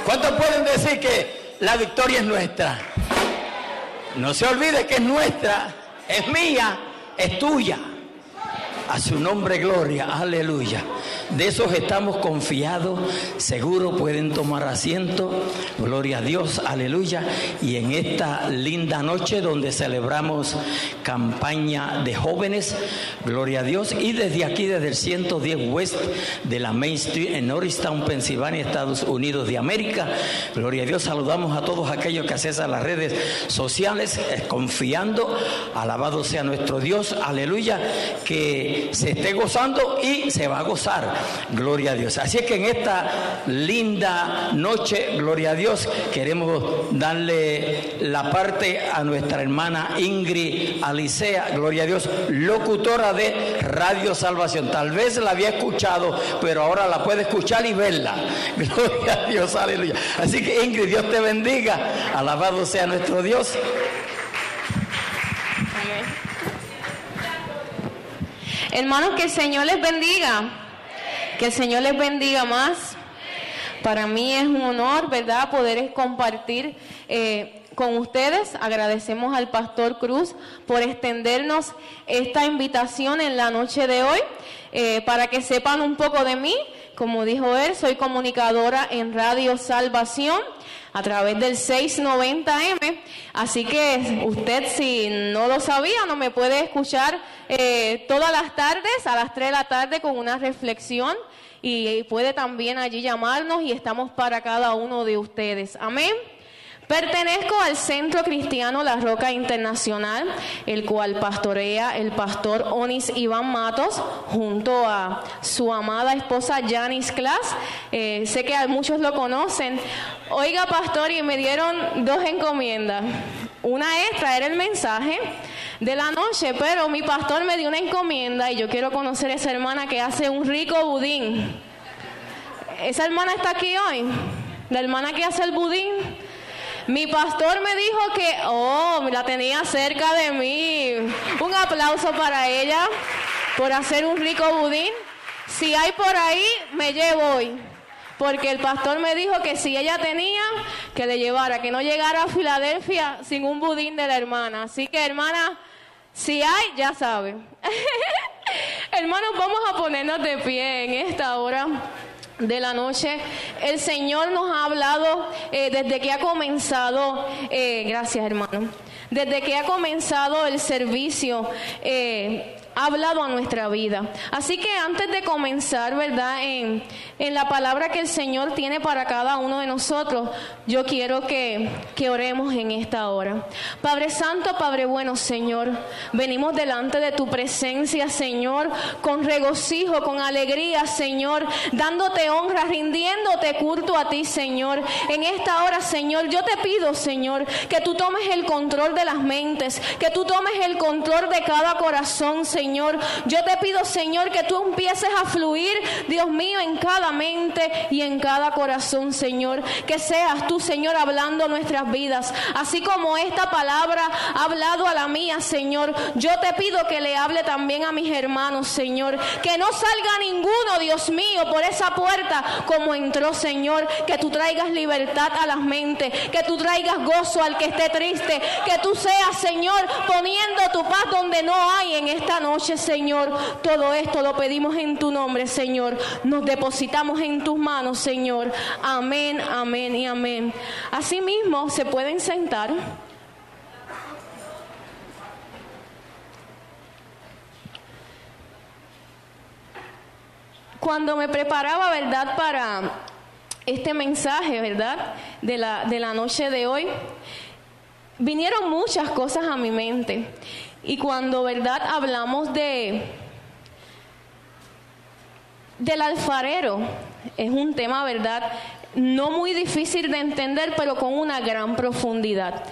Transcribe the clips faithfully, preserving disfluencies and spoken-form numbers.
¿Cuántos pueden decir que la victoria es nuestra? No se olvide que es nuestra, es mía, es tuya. A su nombre gloria, aleluya. De esos estamos confiados, seguro pueden tomar asiento, gloria a Dios, aleluya. Y en esta linda noche donde celebramos campaña de jóvenes, gloria a Dios, y desde aquí, desde el ciento diez West de la Main Street en Norristown, Pensilvania, Estados Unidos de América, gloria a Dios, saludamos a todos aquellos que accesan a las redes sociales, eh, confiando, alabado sea nuestro Dios, aleluya, que se esté gozando y se va a gozar, gloria a Dios. Así es que en esta linda noche, gloria a Dios, queremos darle la parte a nuestra hermana Ingrid Alicea, gloria a Dios, locutora de Radio Salvación. Tal vez la había escuchado, pero ahora la puede escuchar y verla, gloria a Dios, aleluya. Así que Ingrid, Dios te bendiga, alabado sea nuestro Dios. Hermanos, que el Señor les bendiga, que el Señor les bendiga más. Para mí es un honor, ¿verdad?, poder compartir eh, con ustedes. Agradecemos al Pastor Cruz por extendernos esta invitación en la noche de hoy, eh, para que sepan un poco de mí. Como dijo él, soy comunicadora en Radio Salvación a través del seiscientos noventa eme, así que usted, si no lo sabía, no me puede escuchar eh, todas las tardes a las tres de la tarde con una reflexión, y puede también allí llamarnos y estamos para cada uno de ustedes. Amén. Pertenezco al Centro Cristiano La Roca Internacional, el cual pastorea el pastor Onis Iván Matos junto a su amada esposa Janice Class. Eh, sé que muchos lo conocen. Oiga, pastor, y me dieron dos encomiendas. Una es traer el mensaje de la noche, pero mi pastor me dio una encomienda y yo quiero conocer a esa hermana que hace un rico budín. ¿Esa hermana está aquí hoy? ¿La hermana que hace el budín? Mi pastor me dijo que, oh, la tenía cerca de mí. Un aplauso para ella por hacer un rico budín. Si hay por ahí, me llevo hoy. Porque el pastor me dijo que si ella tenía, que le llevara, que no llegara a Filadelfia sin un budín de la hermana. Así que, hermana, si hay, ya sabe. Hermanos, vamos a ponernos de pie en esta hora de la noche. El Señor nos ha hablado eh, desde que ha comenzado, eh, gracias hermano, desde que ha comenzado el servicio, eh, ha hablado a nuestra vida. Así que antes de comenzar, ¿verdad?, en, en la palabra que el Señor tiene para cada uno de nosotros, yo quiero que, que oremos en esta hora. Padre Santo, Padre bueno, Señor, venimos delante de tu presencia, Señor, con regocijo, con alegría, Señor, dándote honra, rindiéndote culto a ti, Señor. En esta hora, Señor, yo te pido, Señor, que tú tomes el control de las mentes, que tú tomes el control de cada corazón, Señor. Señor, yo te pido, Señor, que tú empieces a fluir, Dios mío, en cada mente y en cada corazón, Señor. Que seas tú, Señor, hablando nuestras vidas, así como esta palabra ha hablado a la mía, Señor. Yo te pido que le hable también a mis hermanos, Señor. Que no salga ninguno, Dios mío, por esa puerta como entró, Señor. Que tú traigas libertad a las mentes, que tú traigas gozo al que esté triste, que tú seas, Señor, poniendo tu paz donde no hay en esta noche. Noche, Señor, todo esto lo pedimos en tu nombre, Señor. Nos depositamos en tus manos, Señor. Amén, amén y amén. Asimismo, se pueden sentar. Cuando me preparaba, ¿verdad?, para este mensaje, ¿verdad?, de la, de la noche de hoy, vinieron muchas cosas a mi mente. Y cuando, ¿verdad?, hablamos de del alfarero, es un tema, ¿verdad?, no muy difícil de entender, pero con una gran profundidad.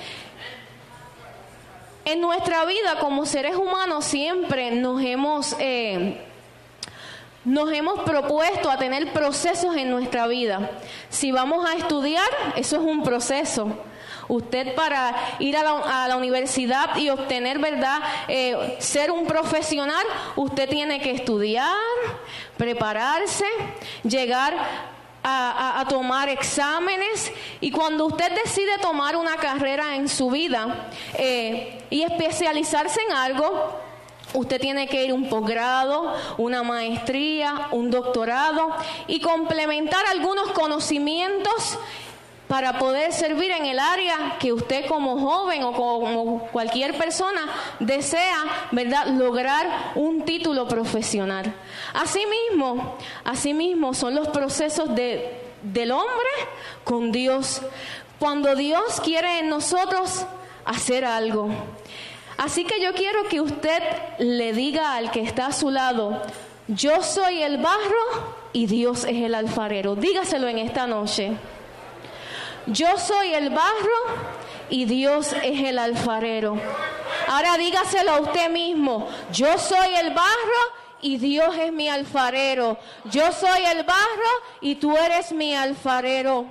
En nuestra vida como seres humanos siempre nos hemos eh, nos hemos propuesto a tener procesos en nuestra vida. Si vamos a estudiar, eso es un proceso. Usted, para ir a la, a la universidad y obtener, ¿verdad?, eh, ser un profesional, usted tiene que estudiar, prepararse, llegar a, a, a tomar exámenes, y cuando usted decide tomar una carrera en su vida eh, y especializarse en algo, usted tiene que ir a un posgrado, una maestría, un doctorado y complementar algunos conocimientos para poder servir en el área que usted como joven o como cualquier persona desea, ¿verdad?, lograr un título profesional. Asimismo, asimismo son los procesos de, del hombre con Dios, cuando Dios quiere en nosotros hacer algo. Así que yo quiero que usted le diga al que está a su lado: yo soy el barro y Dios es el alfarero. Dígaselo en esta noche. Yo soy el barro y Dios es el alfarero. Ahora dígaselo a usted mismo: yo soy el barro y Dios es mi alfarero. Yo soy el barro y tú eres mi alfarero.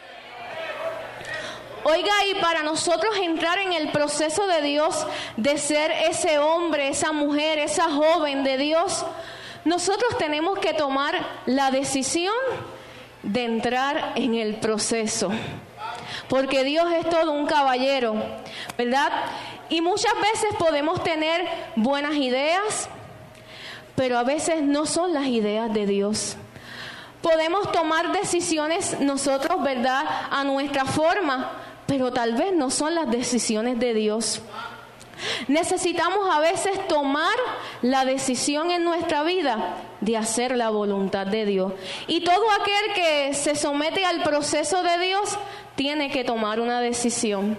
Oiga, y para nosotros entrar en el proceso de Dios, de ser ese hombre, esa mujer, esa joven de Dios, nosotros tenemos que tomar la decisión de entrar en el proceso. Porque Dios es todo un caballero, ¿verdad? Y muchas veces podemos tener buenas ideas, pero a veces no son las ideas de Dios. Podemos tomar decisiones nosotros, ¿verdad?, a nuestra forma, pero tal vez no son las decisiones de Dios. Necesitamos a veces tomar la decisión en nuestra vida de hacer la voluntad de Dios. Y todo aquel que se somete al proceso de Dios tiene que tomar una decisión.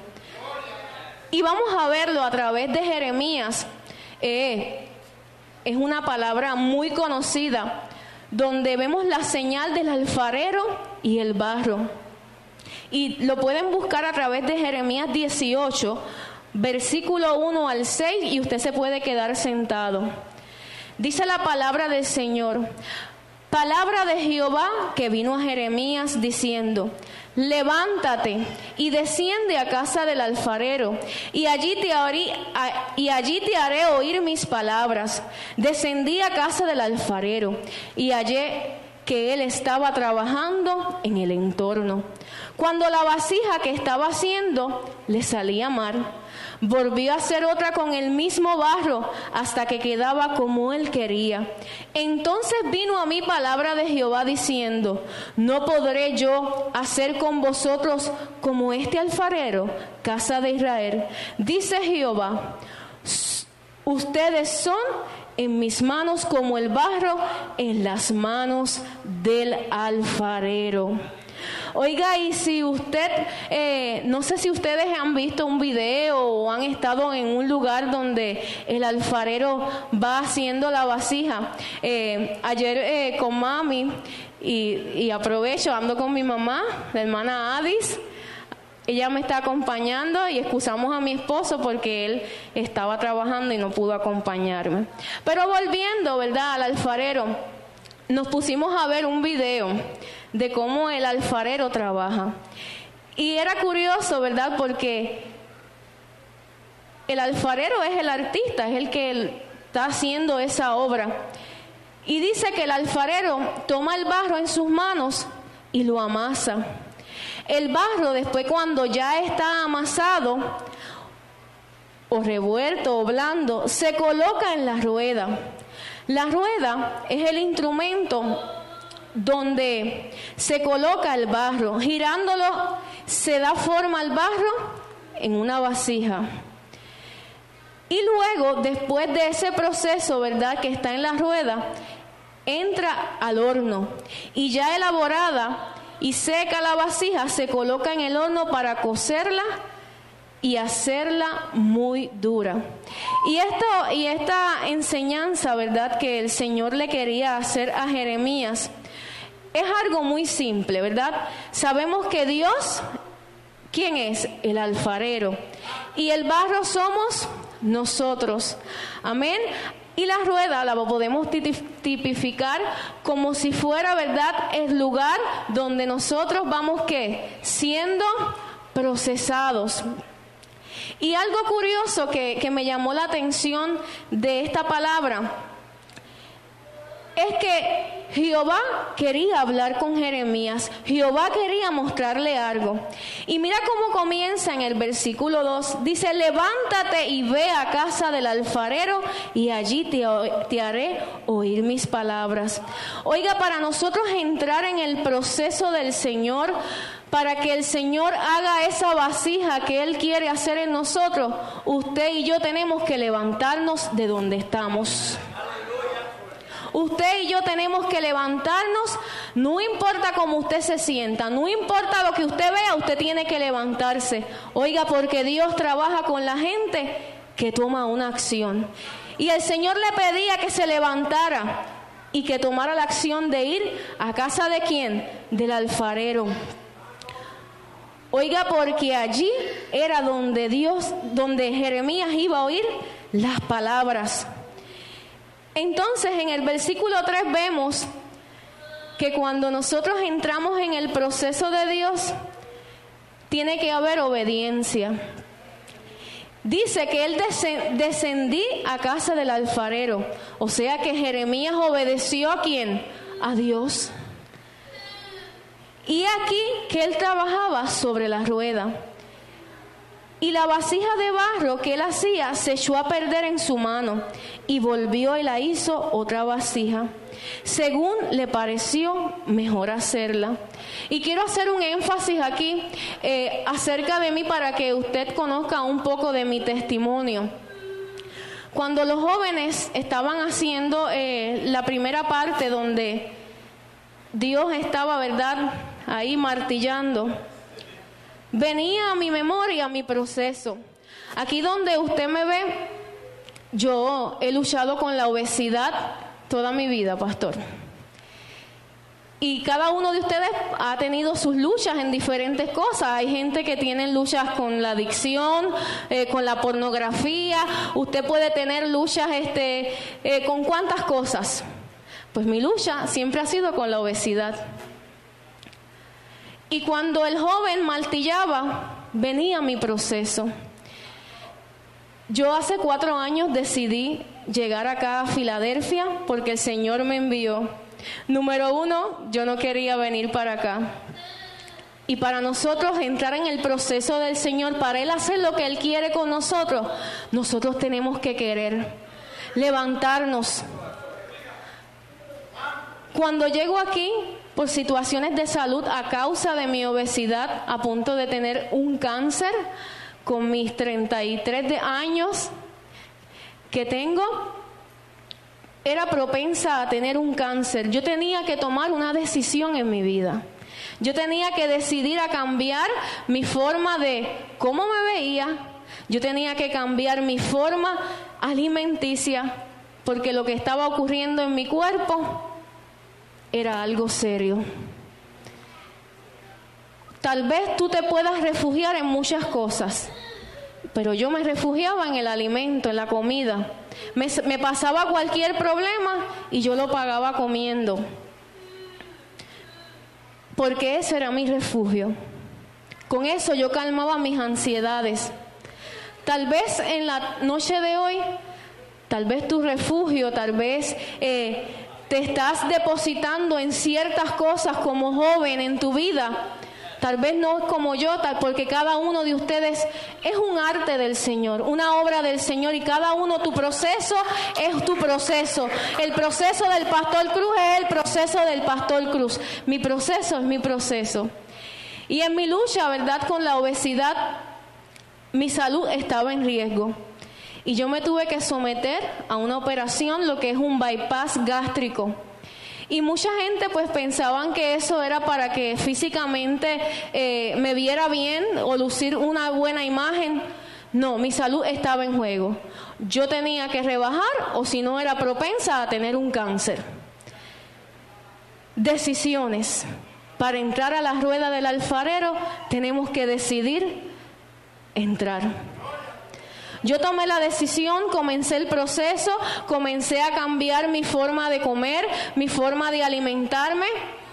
Y vamos a verlo a través de Jeremías. Eh, es una palabra muy conocida, donde vemos la señal del alfarero y el barro. Y lo pueden buscar a través de Jeremías dieciocho, versículo uno al seis, y usted se puede quedar sentado. Dice la palabra del Señor: palabra de Jehová que vino a Jeremías diciendo: levántate y desciende a casa del alfarero, y allí te haré, y allí te haré oír mis palabras. Descendí a casa del alfarero y hallé que él estaba trabajando en el entorno. Cuando la vasija que estaba haciendo le salía mal, volvió a hacer otra con el mismo barro hasta que quedaba como él quería. Entonces vino a mí palabra de Jehová diciendo: ¿no podré yo hacer con vosotros como este alfarero, casa de Israel? Dice Jehová: ustedes son en mis manos como el barro en las manos del alfarero. Oiga, y si usted, eh, no sé si ustedes han visto un video o han estado en un lugar donde el alfarero va haciendo la vasija. Eh, ayer eh, con mami, y, y aprovecho, ando con mi mamá, la hermana Adis. Ella me está acompañando y excusamos a mi esposo porque él estaba trabajando y no pudo acompañarme. Pero volviendo, ¿verdad?, al alfarero, nos pusimos a ver un video de cómo el alfarero trabaja. Y era curioso, ¿verdad?, porque el alfarero es el artista, es el que está haciendo esa obra. Y dice que el alfarero toma el barro en sus manos y lo amasa. El barro, después, cuando ya está amasado o revuelto o blando, se coloca en la rueda. La rueda es el instrumento donde se coloca el barro. Girándolo se da forma al barro en una vasija. Y luego, después de ese proceso, ¿verdad?, que está en la rueda, entra al horno. Y ya elaborada y seca la vasija, se coloca en el horno para cocerla y hacerla muy dura. Y esto y esta enseñanza, ¿verdad?, que el Señor le quería hacer a Jeremías, es algo muy simple, ¿verdad? Sabemos que Dios, ¿quién es? El alfarero. Y el barro somos nosotros. Amén. Y la rueda la podemos tipificar como si fuera, ¿verdad?, el lugar donde nosotros vamos, ¿qué?, siendo procesados. Y algo curioso que, que me llamó la atención de esta palabra es que Jehová quería hablar con Jeremías. Jehová quería mostrarle algo. Y mira cómo comienza en el versículo dos. Dice, levántate y ve a casa del alfarero y allí te, te haré oír mis palabras. Oiga, para nosotros entrar en el proceso del Señor, para que el Señor haga esa vasija que Él quiere hacer en nosotros, usted y yo tenemos que levantarnos de donde estamos. Usted y yo tenemos que levantarnos, no importa cómo usted se sienta, no importa lo que usted vea, usted tiene que levantarse. Oiga, porque Dios trabaja con la gente que toma una acción. Y el Señor le pedía que se levantara y que tomara la acción de ir a casa de ¿quién? Del alfarero. Oiga, porque allí era donde Dios, donde Jeremías iba a oír las palabras. Entonces, en el versículo tres vemos que cuando nosotros entramos en el proceso de Dios, tiene que haber obediencia. Dice que él descendí a casa del alfarero, o sea que Jeremías obedeció ¿a quién? A Dios. Y aquí que él trabajaba sobre la rueda. Y la vasija de barro que él hacía se echó a perder en su mano y volvió y la hizo otra vasija, según le pareció mejor hacerla. Y quiero hacer un énfasis aquí eh, acerca de mí para que usted conozca un poco de mi testimonio. Cuando los jóvenes estaban haciendo eh, la primera parte donde Dios estaba, ¿verdad?, ahí martillando, venía a mi memoria mi proceso. Aquí donde usted me ve, yo he luchado con la obesidad toda mi vida, pastor. Y cada uno de ustedes ha tenido sus luchas en diferentes cosas. Hay gente que tiene luchas con la adicción, eh, con la pornografía. Usted puede tener luchas este, eh, con cuántas cosas. Pues mi lucha siempre ha sido con la obesidad. Y cuando el joven martillaba, venía mi proceso. Yo hace cuatro años decidí llegar acá a Filadelfia porque el Señor me envió. Número uno, yo no quería venir para acá. Y para nosotros entrar en el proceso del Señor, para Él hacer lo que Él quiere con nosotros, nosotros tenemos que querer levantarnos. Cuando llego aquí, por situaciones de salud, a causa de mi obesidad, a punto de tener un cáncer, con mis treinta y tres de años que tengo, era propensa a tener un cáncer. Yo tenía que tomar una decisión en mi vida. Yo tenía que decidir a cambiar mi forma de cómo me veía. Yo tenía que cambiar mi forma alimenticia, porque lo que estaba ocurriendo en mi cuerpo era algo serio. Tal vez tú te puedas refugiar en muchas cosas, pero yo me refugiaba en el alimento, en la comida. Me, me pasaba cualquier problema y yo lo pagaba comiendo, porque ese era mi refugio. Con eso yo calmaba mis ansiedades. Tal vez en la noche de hoy, tal vez tu refugio, tal vez eh, te estás depositando en ciertas cosas como joven en tu vida. Tal vez no como yo, tal, porque cada uno de ustedes es un arte del Señor, una obra del Señor, y cada uno, tu proceso es tu proceso. El proceso del Pastor Cruz es el proceso del Pastor Cruz. Mi proceso es mi proceso. Y en mi lucha, ¿verdad?, con la obesidad, mi salud estaba en riesgo. Y yo me tuve que someter a una operación, lo que es un bypass gástrico. Y mucha gente pues pensaban que eso era para que físicamente eh, me viera bien o lucir una buena imagen. No, mi salud estaba en juego. Yo tenía que rebajar, o si no era propensa a tener un cáncer. Decisiones. Para entrar a la rueda del alfarero tenemos que decidir entrar. Yo tomé la decisión, comencé el proceso, comencé a cambiar mi forma de comer, mi forma de alimentarme,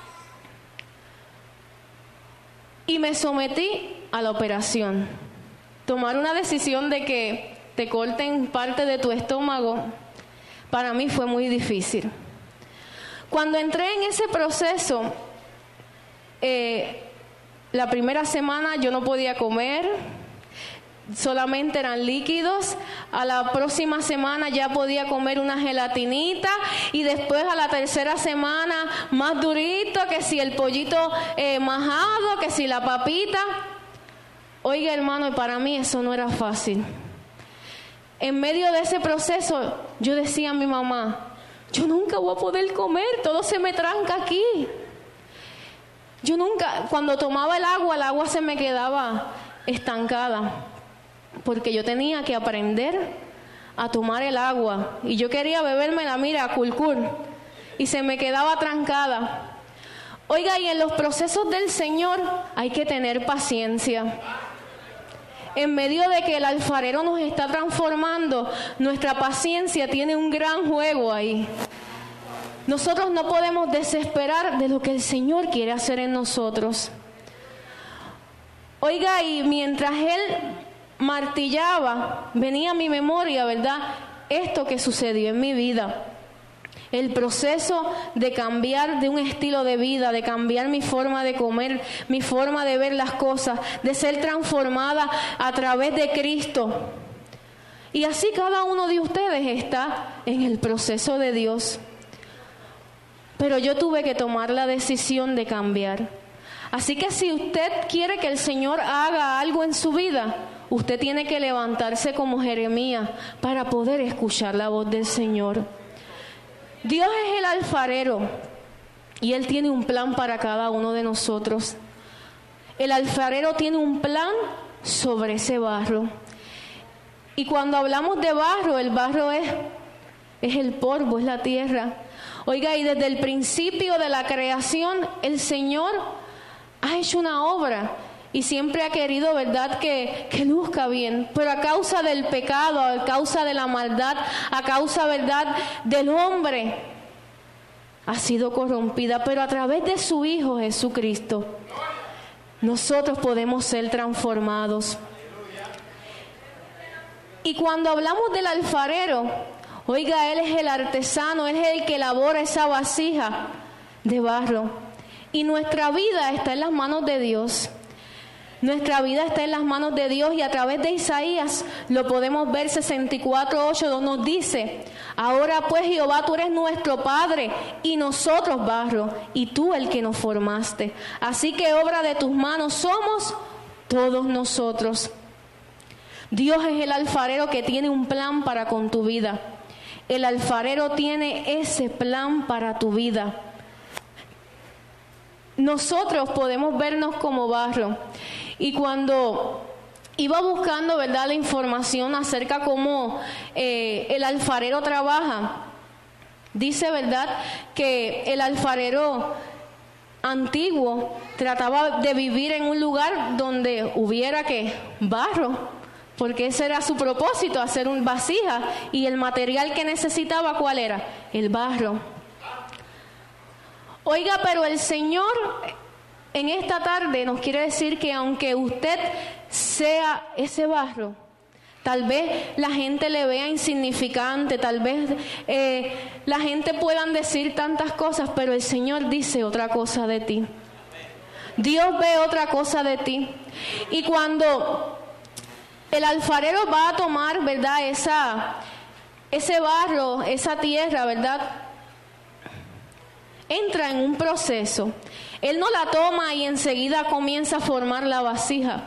y me sometí a la operación. Tomar una decisión de que te corten parte de tu estómago, para mí fue muy difícil. Cuando entré en ese proceso, eh, la primera semana yo no podía comer, solamente eran líquidos. A la próxima semana ya podía comer una gelatinita, y después a la tercera semana más durito, que si el pollito eh, majado, que si la papita. Oiga, hermano, y para mí eso no era fácil. En medio de ese proceso yo decía a mi mamá, yo nunca voy a poder comer, todo se me tranca aquí. Yo nunca, cuando tomaba el agua, el agua se me quedaba estancada, porque yo tenía que aprender a tomar el agua, y yo quería bebérmela, mira, culcur, y se me quedaba trancada. Oiga, y en los procesos del Señor hay que tener paciencia. En medio de que el alfarero nos está transformando, nuestra paciencia tiene un gran juego ahí. Nosotros no podemos desesperar de lo que el Señor quiere hacer en nosotros. Oiga, y mientras Él martillaba, venía a mi memoria, ¿verdad?, esto que sucedió en mi vida. El proceso de cambiar de un estilo de vida, de cambiar mi forma de comer, mi forma de ver las cosas, de ser transformada a través de Cristo. Y así cada uno de ustedes está en el proceso de Dios. Pero yo tuve que tomar la decisión de cambiar. Así que si usted quiere que el Señor haga algo en su vida, usted tiene que levantarse como Jeremías para poder escuchar la voz del Señor. Dios es el alfarero y Él tiene un plan para cada uno de nosotros. El alfarero tiene un plan sobre ese barro. Y cuando hablamos de barro, el barro es, es el polvo, es la tierra. Oiga, y desde el principio de la creación, el Señor ha hecho una obra y siempre ha querido, ¿verdad?, que, que luzca bien. Pero a causa del pecado, a causa de la maldad, a causa, ¿verdad?, del hombre, ha sido corrompida. Pero a través de su Hijo Jesucristo, nosotros podemos ser transformados. Y cuando hablamos del alfarero, oiga, Él es el artesano, Él es el que elabora esa vasija de barro. Y nuestra vida está en las manos de Dios. Nuestra vida está en las manos de Dios, y a través de Isaías lo podemos ver, sesenta y cuatro ocho, donde nos dice: ahora pues, Jehová, tú eres nuestro Padre y nosotros barro, y tú el que nos formaste. Así que obra de tus manos somos todos nosotros. Dios es el alfarero que tiene un plan para con tu vida. El alfarero tiene ese plan para tu vida. Nosotros podemos vernos como barro. Y cuando iba buscando, ¿verdad?, la información acerca cómo eh, el alfarero trabaja, dice, ¿verdad?, que el alfarero antiguo trataba de vivir en un lugar donde hubiera que barro, porque ese era su propósito, hacer un vasija, y el material que necesitaba, ¿cuál era? El barro. Oiga, pero el Señor en esta tarde nos quiere decir que aunque usted sea ese barro, tal vez la gente le vea insignificante, tal vez eh, la gente pueda decir tantas cosas, pero el Señor dice otra cosa de ti. Dios ve otra cosa de ti. Y cuando el alfarero va a tomar, ¿verdad?, esa, ese barro, esa tierra, ¿verdad?, entra en un proceso. Él no la toma y enseguida comienza a formar la vasija.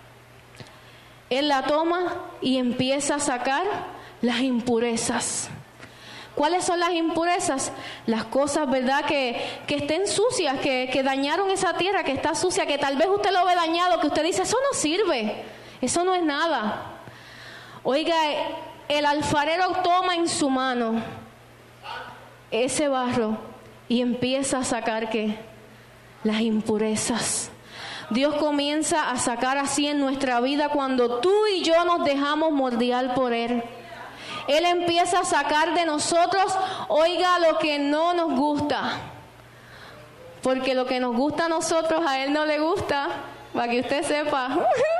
Él la toma y empieza a sacar las impurezas. ¿Cuáles son las impurezas? Las cosas, ¿verdad?, que, que estén sucias, que, que dañaron esa tierra, que está sucia, que tal vez usted lo ve dañado, que usted dice, eso no sirve, eso no es nada. Oiga, el alfarero toma en su mano ese barro y empieza a sacar, ¿qué?, las impurezas. Dios comienza a sacar así en nuestra vida cuando tú y yo nos dejamos moldear por Él. Él empieza a sacar de nosotros, oiga, lo que no nos gusta. Porque lo que nos gusta a nosotros, a Él no le gusta, para que usted sepa.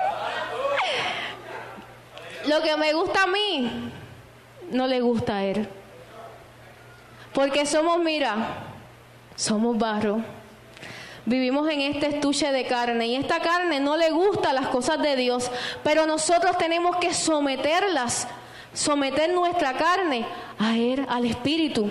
Lo que me gusta a mí, no le gusta a Él. Porque somos, mira, Somos barro. Vivimos en este estuche de carne y esta carne no le gusta las cosas de Dios, pero nosotros tenemos que someterlas, someter nuestra carne a Él, al Espíritu.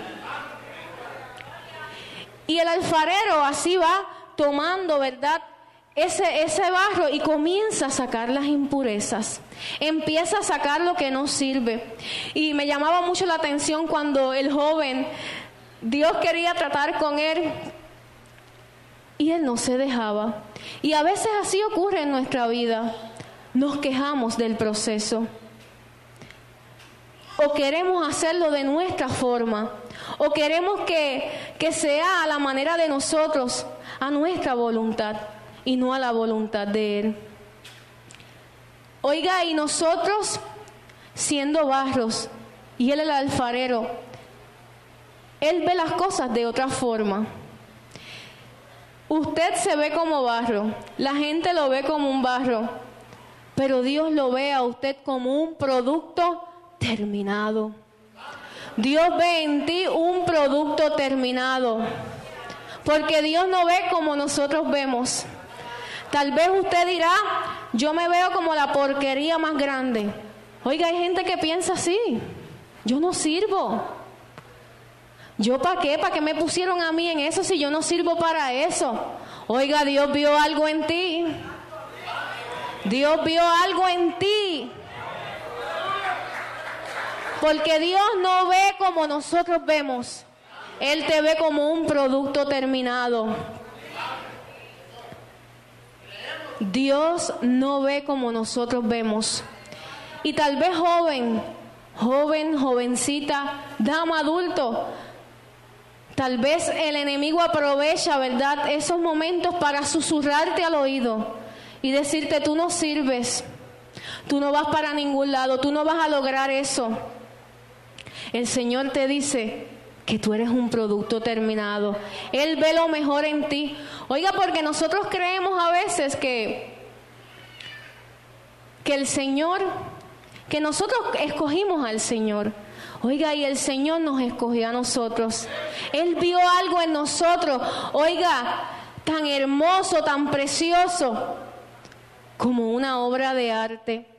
Y el alfarero así va tomando, ¿verdad?, ese, ese barro y comienza a sacar las impurezas. Empieza a sacar lo que no sirve. Y me llamaba mucho la atención cuando el joven, Dios quería tratar con él y él no se dejaba. Y a veces así ocurre en nuestra vida. Nos quejamos del proceso. O queremos hacerlo de nuestra forma. O queremos que, que sea a la manera de nosotros, a nuestra voluntad y no a la voluntad de Él. Oiga, y nosotros siendo barros y Él el alfarero, Él ve las cosas de otra forma. Usted se ve como barro, la gente lo ve como un barro, pero Dios lo ve a usted como un producto terminado. Dios ve en ti un producto terminado, porque Dios no ve como nosotros vemos. Tal vez usted dirá, yo me veo como la porquería más grande. Oiga, hay gente que piensa así, yo no sirvo. ¿Yo para qué? ¿Para qué me pusieron a mí en eso si yo no sirvo para eso? Oiga, Dios vio algo en ti. Dios vio algo en ti. Porque Dios no ve como nosotros vemos. Él te ve como un producto terminado. Dios no ve como nosotros vemos. Y tal vez joven, joven, jovencita, dama, adulto, tal vez el enemigo aprovecha, ¿verdad?, esos momentos para susurrarte al oído y decirte, tú no sirves, tú no vas para ningún lado, tú no vas a lograr eso. El Señor te dice que tú eres un producto terminado. Él ve lo mejor en ti. Oiga, porque nosotros creemos a veces que, que el Señor, que nosotros escogimos al Señor. Oiga, y el Señor nos escogió a nosotros. Él vio algo en nosotros, oiga, tan hermoso, tan precioso, como una obra de arte.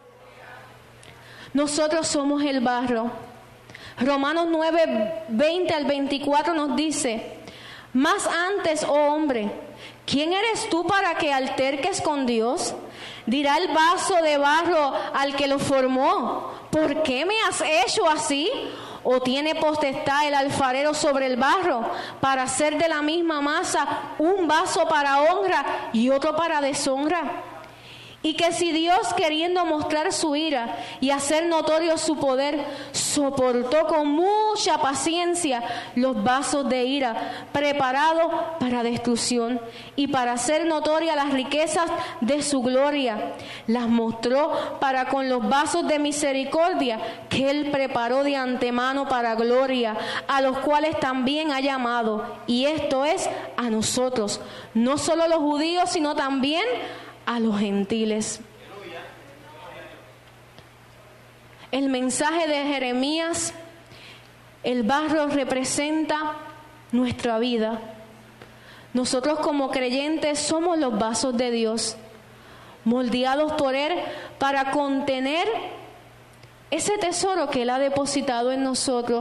Nosotros somos el barro. Romanos nueve, veinte al veinticuatro nos dice, más antes, oh hombre, ¿quién eres tú para que alterques con Dios? Dirá el vaso de barro al que lo formó, ¿por qué me has hecho así? ¿O tiene potestad el alfarero sobre el barro para hacer de la misma masa un vaso para honra y otro para deshonra? Y que si Dios, queriendo mostrar su ira y hacer notorio su poder, soportó con mucha paciencia los vasos de ira preparados para destrucción y para hacer notorias las riquezas de su gloria, las mostró para con los vasos de misericordia que Él preparó de antemano para gloria, a los cuales también ha llamado, y esto es a nosotros, no solo los judíos, sino también a los gentiles. El mensaje de Jeremías, el barro representa nuestra vida. Nosotros como creyentes somos los vasos de Dios, moldeados por Él para contener ese tesoro que Él ha depositado en nosotros.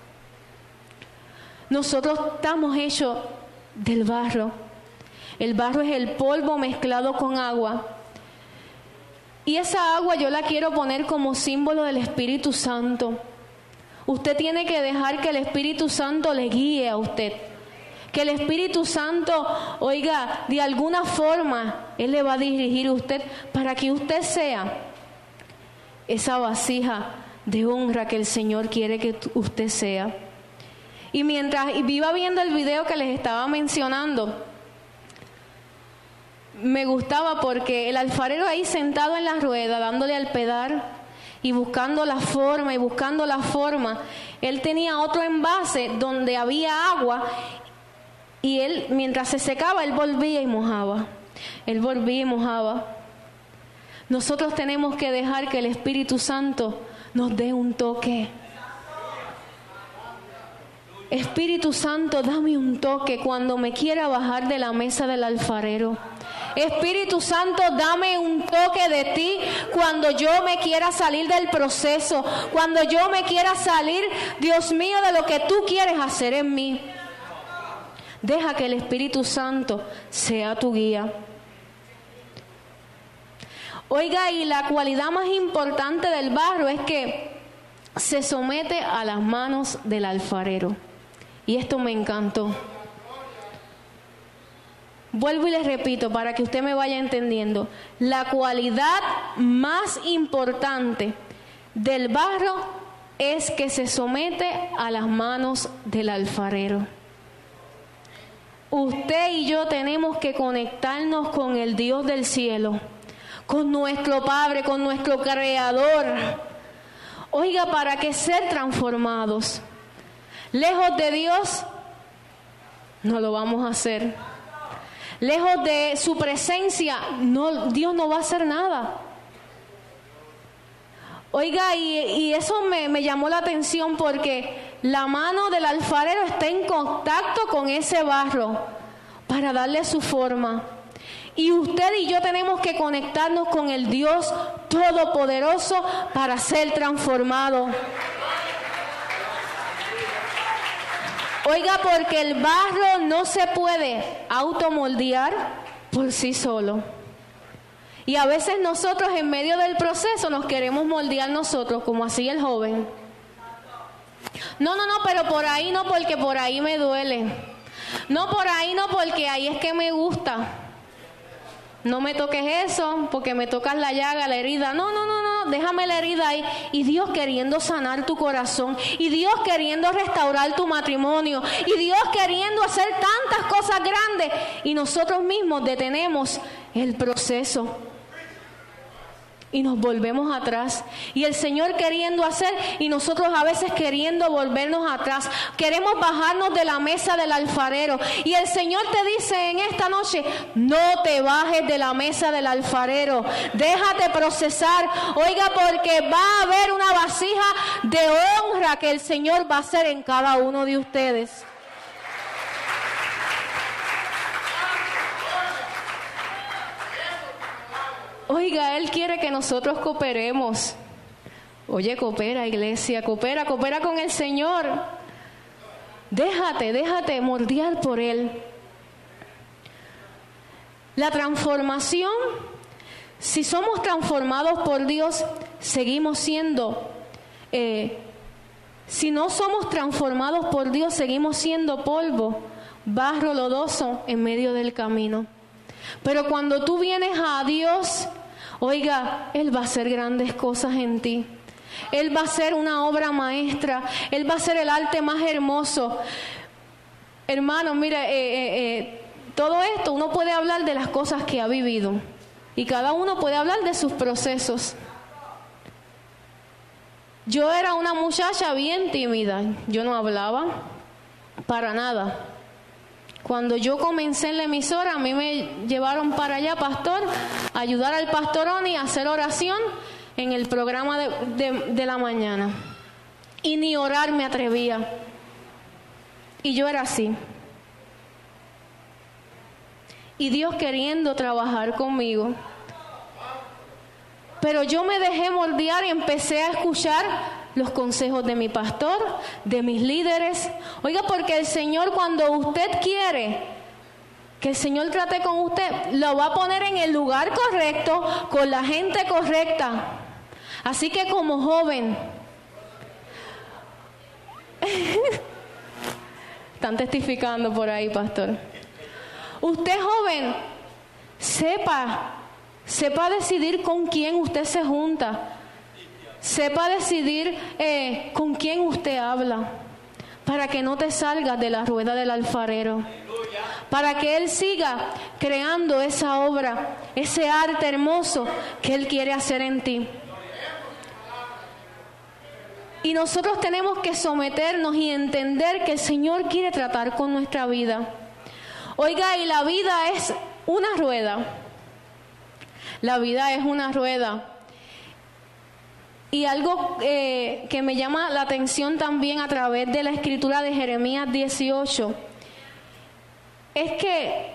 Nosotros estamos hechos del barro. El barro es el polvo mezclado con agua. Y esa agua yo la quiero poner como símbolo del Espíritu Santo. Usted tiene que dejar que el Espíritu Santo le guíe a usted. Que el Espíritu Santo, oiga, de alguna forma, Él le va a dirigir a usted para que usted sea esa vasija de honra que el Señor quiere que usted sea. Y mientras iba viendo el video que les estaba mencionando, me gustaba porque el alfarero ahí sentado en la rueda, dándole al pedal y buscando la forma y buscando la forma, él tenía otro envase donde había agua y él, mientras se secaba, él volvía y mojaba. Él volvía y mojaba. Nosotros tenemos que dejar que el Espíritu Santo nos dé un toque. Espíritu Santo, dame un toque cuando me quiera bajar de la mesa del alfarero. Espíritu Santo, dame un toque de ti cuando yo me quiera salir del proceso, cuando yo me quiera salir, Dios mío, de lo que tú quieres hacer en mí. Deja que el Espíritu Santo sea tu guía. Oiga, y la cualidad más importante del barro es que se somete a las manos del alfarero. Y esto me encantó. Vuelvo y les repito para que usted me vaya entendiendo. La cualidad más importante del barro es que se somete a las manos del alfarero. Usted y yo tenemos que conectarnos con el Dios del cielo, con nuestro Padre, con nuestro Creador. Oiga, ¿para qué ser transformados? Lejos de Dios, no lo vamos a hacer. Lejos de su presencia, no, Dios no va a hacer nada. Oiga, y, y eso me, me llamó la atención porque la mano del alfarero está en contacto con ese barro para darle su forma. Y usted y yo tenemos que conectarnos con el Dios Todopoderoso para ser transformados. Oiga, porque el barro no se puede automoldear por sí solo. Y a veces nosotros en medio del proceso nos queremos moldear nosotros, como así el joven. No, no, no, pero por ahí no, porque por ahí me duele. No, por ahí no, porque ahí es que me gusta. No me toques eso, porque me tocas la llaga, la herida. No, no, no, no, déjame la herida ahí. Y Dios queriendo sanar tu corazón. Y Dios queriendo restaurar tu matrimonio. Y Dios queriendo hacer tantas cosas grandes. Y nosotros mismos detenemos el proceso. Y nos volvemos atrás. Y el Señor queriendo hacer y nosotros a veces queriendo volvernos atrás. Queremos bajarnos de la mesa del alfarero. Y el Señor te dice en esta noche, no te bajes de la mesa del alfarero. Déjate procesar. Oiga, porque va a haber una vasija de honra que el Señor va a hacer en cada uno de ustedes. Oiga, Él quiere que nosotros cooperemos. Oye, coopera, iglesia, coopera, coopera con el Señor. Déjate, déjate moldear por Él. La transformación, si somos transformados por Dios, seguimos siendo, eh, si no somos transformados por Dios, seguimos siendo polvo, barro lodoso en medio del camino. Pero cuando tú vienes a Dios, oiga, Él va a hacer grandes cosas en ti. Él va a hacer una obra maestra. Él va a hacer el arte más hermoso. Hermano, mire, eh, eh, eh, todo esto uno puede hablar de las cosas que ha vivido. Y cada uno puede hablar de sus procesos. Yo era una muchacha bien tímida. Yo no hablaba para nada. Cuando yo comencé en la emisora, a mí me llevaron para allá, pastor, a ayudar al pastor Oni a hacer oración en el programa de, de, de la mañana. Y ni orar me atrevía. Y yo era así. Y Dios queriendo trabajar conmigo. Pero yo me dejé moldear y empecé a escuchar los consejos de mi pastor, de mis líderes. Oiga, porque el Señor, cuando usted quiere que el Señor trate con usted, lo va a poner en el lugar correcto, con la gente correcta. Así que como joven, están testificando por ahí, pastor. Usted joven, sepa, sepa decidir con quién usted se junta. Sepa decidir eh, con quién usted habla, para que no te salgas de la rueda del alfarero, para que Él siga creando esa obra, ese arte hermoso que Él quiere hacer en ti. Y nosotros tenemos que someternos y entender que el Señor quiere tratar con nuestra vida. Oiga, y la vida es una rueda. La vida es una rueda. Y algo eh, que me llama la atención también a través de la escritura de Jeremías dieciocho, es que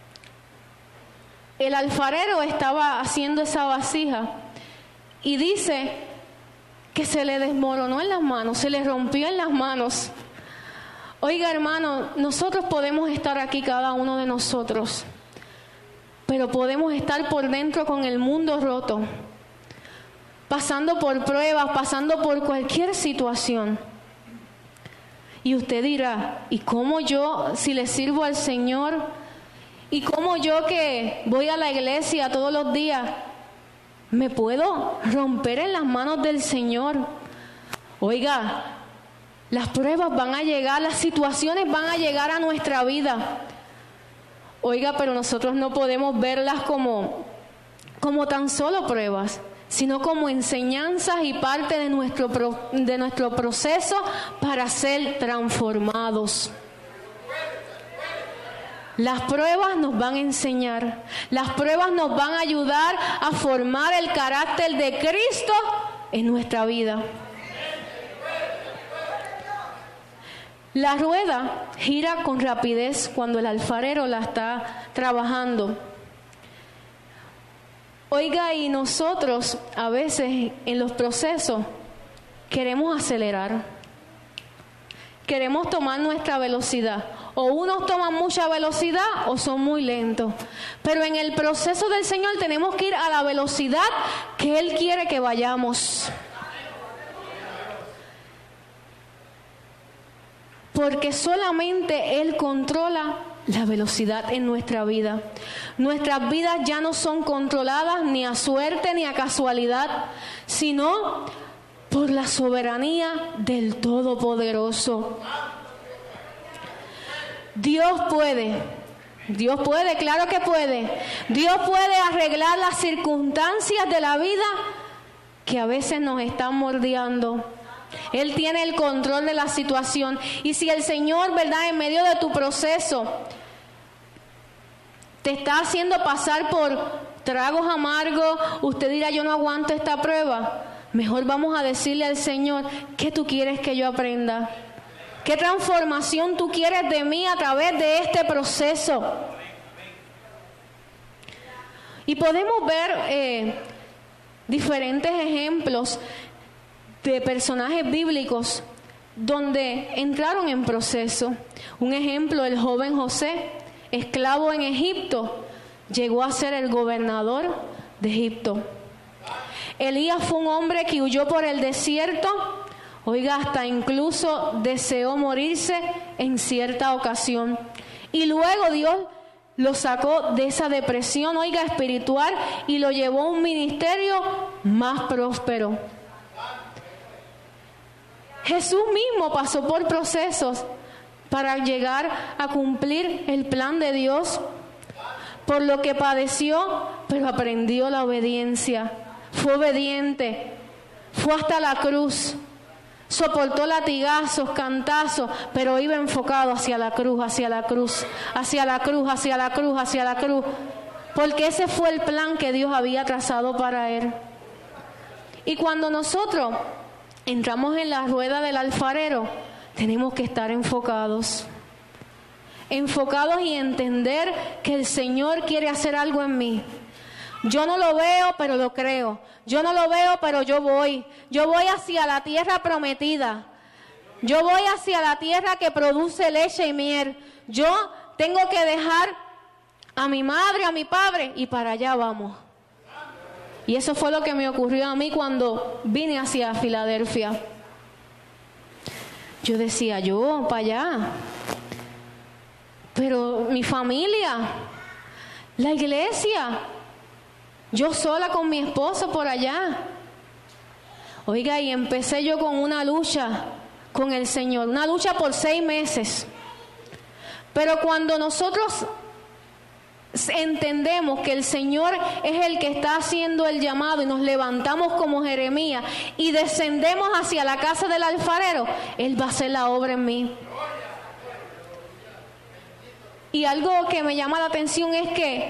el alfarero estaba haciendo esa vasija y dice que se le desmoronó en las manos, se le rompió en las manos. Oiga, hermano, nosotros podemos estar aquí, cada uno de nosotros, pero podemos estar por dentro con el mundo roto, pasando por pruebas, pasando por cualquier situación. Y usted dirá, ¿y cómo yo, si le sirvo al Señor, y cómo yo que voy a la iglesia todos los días, me puedo romper en las manos del Señor? Oiga, las pruebas van a llegar, las situaciones van a llegar a nuestra vida. Oiga, pero nosotros no podemos verlas como, como tan solo pruebas, sino como enseñanzas y parte de nuestro, de nuestro proceso para ser transformados. Las pruebas nos van a enseñar, las pruebas nos van a ayudar a formar el carácter de Cristo en nuestra vida. La rueda gira con rapidez cuando el alfarero la está trabajando. Oiga, y nosotros a veces en los procesos queremos acelerar, queremos tomar nuestra velocidad. O unos toman mucha velocidad o son muy lentos. Pero en el proceso del Señor tenemos que ir a la velocidad que Él quiere que vayamos. Porque solamente Él controla la velocidad en nuestra vida. Nuestras vidas ya no son controladas ni a suerte ni a casualidad, sino por la soberanía del Todopoderoso. Dios puede, Dios puede, claro que puede. Dios puede arreglar las circunstancias de la vida que a veces nos están mordiendo. Él tiene el control de la situación. Y si el Señor, ¿verdad?, en medio de tu proceso te está haciendo pasar por tragos amargos, usted dirá, yo no aguanto esta prueba. Mejor vamos a decirle al Señor, ¿qué tú quieres que yo aprenda? ¿Qué transformación tú quieres de mí a través de este proceso? Y podemos ver eh, diferentes ejemplos de personajes bíblicos donde entraron en proceso. Un ejemplo, el joven José, esclavo en Egipto, llegó a ser el gobernador de Egipto. Elías fue un hombre que huyó por el desierto. Oiga, hasta incluso deseó morirse en cierta ocasión. Y luego Dios lo sacó de esa depresión, oiga, espiritual, y lo llevó a un ministerio más próspero. Jesús mismo pasó por procesos para llegar a cumplir el plan de Dios, por lo que padeció, pero aprendió la obediencia. Fue obediente, fue hasta la cruz. Soportó latigazos, cantazos, pero iba enfocado hacia la cruz, hacia la cruz, hacia la cruz, hacia la cruz, hacia la cruz, porque ese fue el plan que Dios había trazado para él. Y cuando nosotros entramos en la rueda del alfarero, tenemos que estar enfocados, enfocados y entender que el Señor quiere hacer algo en mí. Yo no lo veo, pero lo creo. Yo no lo veo, pero yo voy. Yo voy hacia la tierra prometida. Yo voy hacia la tierra que produce leche y miel. Yo tengo que dejar a mi madre, a mi padre, y para allá vamos. Y eso fue lo que me ocurrió a mí cuando vine hacia Filadelfia. Yo decía, yo para allá. Pero mi familia, la iglesia, yo sola con mi esposo por allá. Oiga, y empecé yo con una lucha con el Señor, una lucha por seis meses. Pero cuando nosotros entendemos que el Señor es el que está haciendo el llamado y nos levantamos como Jeremías y descendemos hacia la casa del alfarero, Él va a hacer la obra en mí. Y algo que me llama la atención es que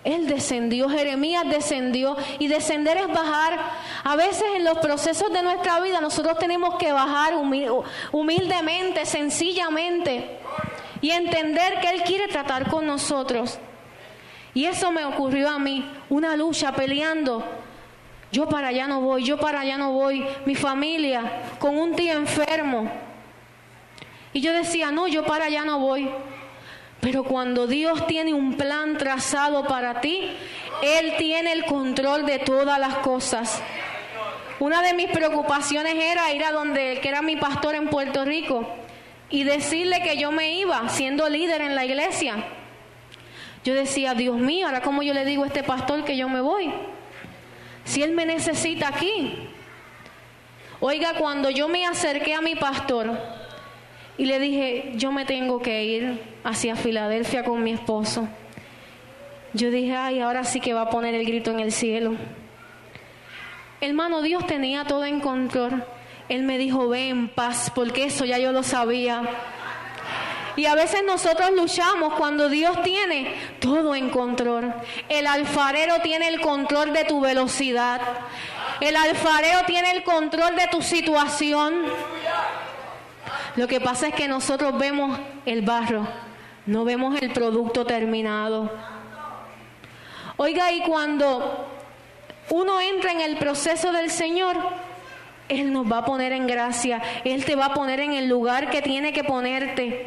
Él descendió, Jeremías descendió, y descender es bajar. A veces en los procesos de nuestra vida nosotros tenemos que bajar humildemente, sencillamente, y entender que Él quiere tratar con nosotros. Y eso me ocurrió a mí, una lucha peleando. Yo para allá no voy, yo para allá no voy, mi familia con un tío enfermo. Y yo decía, no, yo para allá no voy. Pero cuando Dios tiene un plan trazado para ti, Él tiene el control de todas las cosas. Una de mis preocupaciones era ir a donde el que era mi pastor en Puerto Rico y decirle que yo me iba, siendo líder en la iglesia. Yo decía, Dios mío, ahora cómo yo le digo a este pastor que yo me voy, si él me necesita aquí. Oiga, cuando yo me acerqué a mi pastor y le dije, yo me tengo que ir hacia Filadelfia con mi esposo, yo dije, ay, ahora sí que va a poner el grito en el cielo. Hermano, Dios tenía todo en control. Él me dijo, ve en paz, porque eso ya yo lo sabía. Y a veces nosotros luchamos cuando Dios tiene todo en control. El alfarero tiene el control de tu velocidad. El alfarero tiene el control de tu situación. Lo que pasa es que nosotros vemos el barro, no vemos el producto terminado. Oiga, y cuando uno entra en el proceso del Señor, Él nos va a poner en gracia. Él te va a poner en el lugar que tiene que ponerte.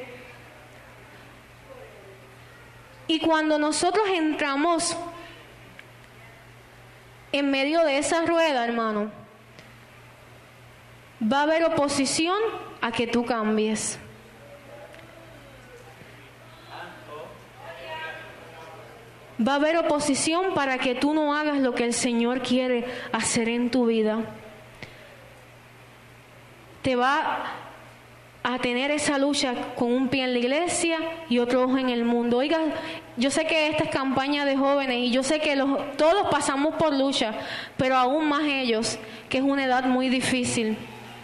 Y cuando nosotros entramos en medio de esa rueda, hermano, va a haber oposición a que tú cambies. Va a haber oposición para que tú no hagas lo que el Señor quiere hacer en tu vida. Te va a tener esa lucha con un pie en la iglesia y otro ojo en el mundo. Oiga, yo sé que esta es campaña de jóvenes y yo sé que los, todos pasamos por lucha, pero aún más ellos, que es una edad muy difícil.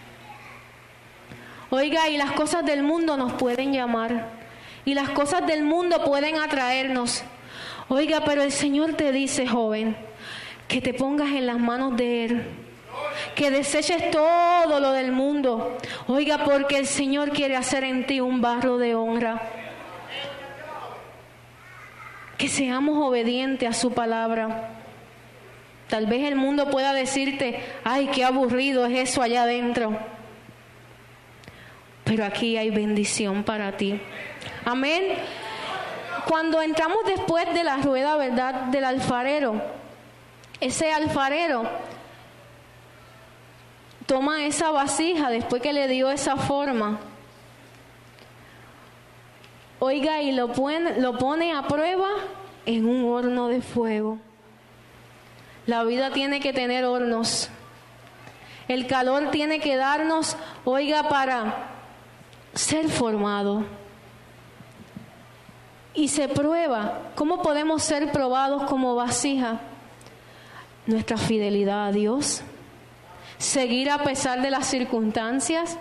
Oiga, y las cosas del mundo nos pueden llamar, y las cosas del mundo pueden atraernos. Oiga, pero el Señor te dice, joven, que te pongas en las manos de Él, que deseches todo lo del mundo. Oiga, porque el Señor quiere hacer en ti un barro de honra. Que seamos obedientes a su palabra. Tal vez el mundo pueda decirte, ay, qué aburrido es eso allá adentro. Pero aquí hay bendición para ti. Amén. Cuando entramos después de la rueda, ¿verdad?, del alfarero, ese alfarero toma esa vasija después que le dio esa forma. Oiga, y lo pone, lo pone a prueba en un horno de fuego. La vida tiene que tener hornos. El calor tiene que darnos, oiga, para ser formado. Y se prueba. ¿Cómo podemos ser probados como vasija? Nuestra fidelidad a Dios. Seguir a pesar de las circunstancias.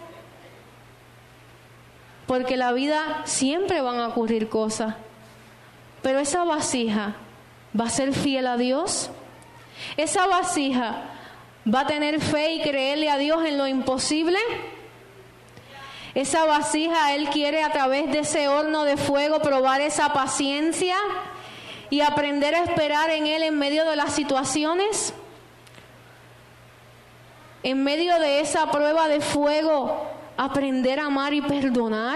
Porque la vida siempre van a ocurrir cosas. Pero esa vasija va a ser fiel a Dios. Esa vasija va a tener fe y creerle a Dios en lo imposible. Esa vasija, Él quiere a través de ese horno de fuego probar esa paciencia y aprender a esperar en Él en medio de las situaciones. En medio de esa prueba de fuego, aprender a amar y perdonar.